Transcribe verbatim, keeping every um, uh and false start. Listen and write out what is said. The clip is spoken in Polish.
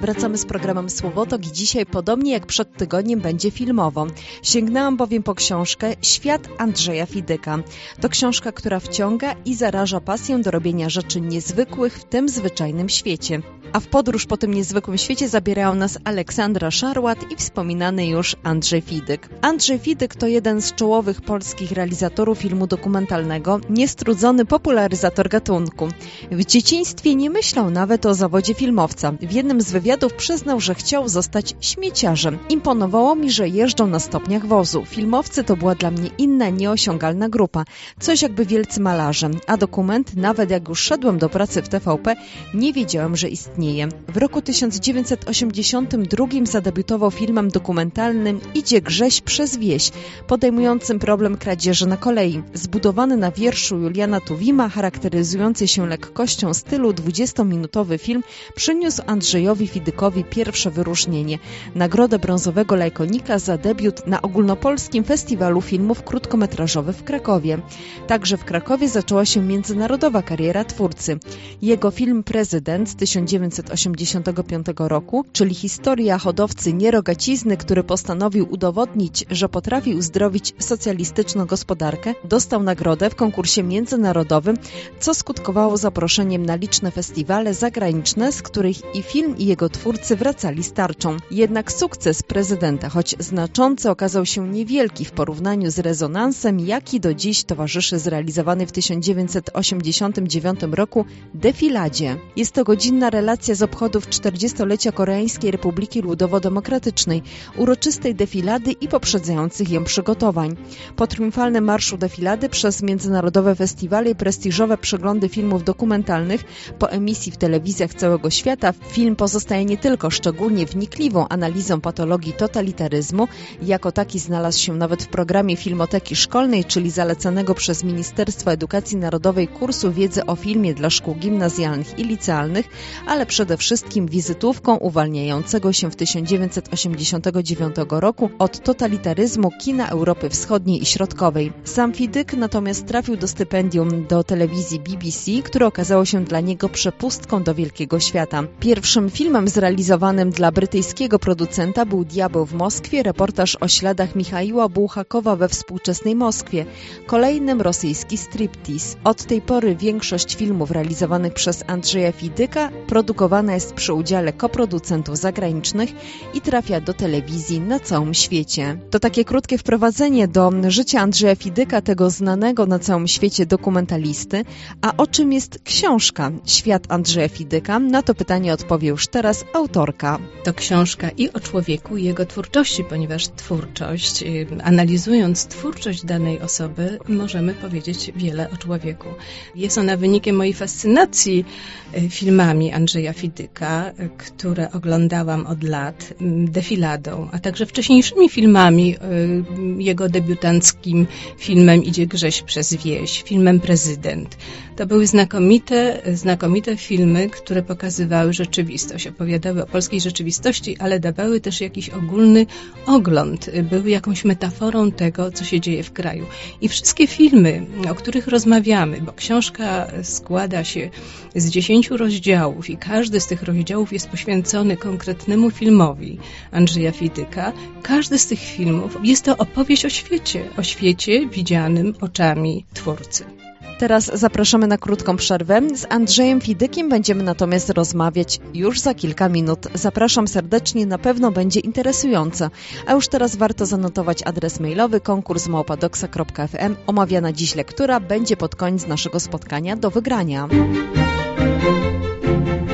Wracamy z programem Słowotok i dzisiaj, podobnie jak przed tygodniem, będzie filmowo. Sięgnęłam bowiem po książkę Świat Andrzeja Fidyka. To książka, która wciąga i zaraża pasją do robienia rzeczy niezwykłych w tym zwyczajnym świecie. A w podróż po tym niezwykłym świecie zabierają nas Aleksandra Szarłat i wspominany już Andrzej Fidyk. Andrzej Fidyk to jeden z czołowych polskich realizatorów filmu dokumentalnego, niestrudzony popularyzator gatunku. W dzieciństwie nie myślał nawet o zawodzie filmowca. W jednym z wywiadów przyznał, że chciał zostać śmieciarzem. Imponowało mi, że jeżdżą na stopniach wozu. Filmowcy to była dla mnie inna, nieosiągalna grupa. Coś jakby wielcy malarze. A dokument, nawet jak już szedłem do pracy w T V P, nie wiedziałem, że istnieje. W roku tysiąc dziewięćset osiemdziesiątym drugim zadebiutował filmem dokumentalnym Idzie Grześ przez wieś, podejmującym problem kradzieży na kolei. Zbudowany na wierszu Juliana Tuwima, charakteryzujący się lekkością stylu, dwudziestominutowy film przyniósł Andrzejowi Fidykowi pierwsze wyróżnienie, nagrodę brązowego Lajkonika za debiut na ogólnopolskim festiwalu filmów krótkometrażowych w Krakowie. Także w Krakowie zaczęła się międzynarodowa kariera twórcy. Jego film Prezydent z tysiąc dziewięćset osiemdziesiątego piątego roku, czyli historia hodowcy nierogacizny, który postanowił udowodnić, że potrafi uzdrowić socjalistyczną gospodarkę, dostał nagrodę w konkursie międzynarodowym, co skutkowało zaproszeniem na liczne festiwale zagraniczne, z których i film, i jego twórcy wracali z tarczą. Jednak sukces Prezydenta, choć znaczący, okazał się niewielki w porównaniu z rezonansem, jaki do dziś towarzyszy zrealizowany w tysiąc dziewięćset osiemdziesiątym dziewiątym roku Defiladzie. Jest to godzinna relacja z obchodów czterdziestolecia Koreańskiej Republiki Ludowo-Demokratycznej, uroczystej defilady i poprzedzających ją przygotowań. Po triumfalnym marszu defilady przez międzynarodowe festiwale i prestiżowe przeglądy filmów dokumentalnych, po emisji w telewizjach całego świata, film pozostaje nie tylko szczególnie wnikliwą analizą patologii totalitaryzmu, jako taki znalazł się nawet w programie Filmoteki Szkolnej, czyli zalecanego przez Ministerstwo Edukacji Narodowej kursu wiedzy o filmie dla szkół gimnazjalnych i licealnych, ale przede wszystkim wizytówką uwalniającego się w tysiąc dziewięćset osiemdziesiątym dziewiątym roku od totalitaryzmu kina Europy Wschodniej i Środkowej. Sam Fidyk natomiast trafił do stypendium do telewizji B B C, które okazało się dla niego przepustką do wielkiego świata. Pierwszym filmem zrealizowanym dla brytyjskiego producenta był Diabeł w Moskwie, reportaż o śladach Michaiła Bułhakowa we współczesnej Moskwie. Kolejnym rosyjski striptease. Od tej pory większość filmów realizowanych przez Andrzeja Fidyka produkowana jest przy udziale koproducentów zagranicznych i trafia do telewizji na całym świecie. To takie krótkie wprowadzenie do życia Andrzeja Fidyka, tego znanego na całym świecie dokumentalisty. A o czym jest książka Świat Andrzeja Fidyka? Na to pytanie odpowie już teraz autorka. To książka i o człowieku, i jego twórczości, ponieważ twórczość, analizując twórczość danej osoby, możemy powiedzieć wiele o człowieku. Jest ona wynikiem mojej fascynacji filmami Andrzeja Fidyka, które oglądałam od lat, defiladą, a także wcześniejszymi filmami, jego debiutanckim filmem Idzie Grześ przez wieś, filmem Prezydent. To były znakomite, znakomite filmy, które pokazywały rzeczywistość, opowiadały o polskiej rzeczywistości, ale dawały też jakiś ogólny ogląd, były jakąś metaforą tego, co się dzieje w kraju. I wszystkie filmy, o których rozmawiamy, bo książka składa się z dziesięciu rozdziałów i każdy z tych rozdziałów jest poświęcony konkretnemu filmowi Andrzeja Fidyka. Każdy z tych filmów jest to opowieść o świecie, o świecie widzianym oczami twórcy. Teraz zapraszamy na krótką przerwę. Z Andrzejem Fidykiem będziemy natomiast rozmawiać już za kilka minut. Zapraszam serdecznie, na pewno będzie interesująco. A już teraz warto zanotować adres mailowy konkurs małpa doksa kropka f m. Omawiana dziś lektura będzie pod koniec naszego spotkania do wygrania.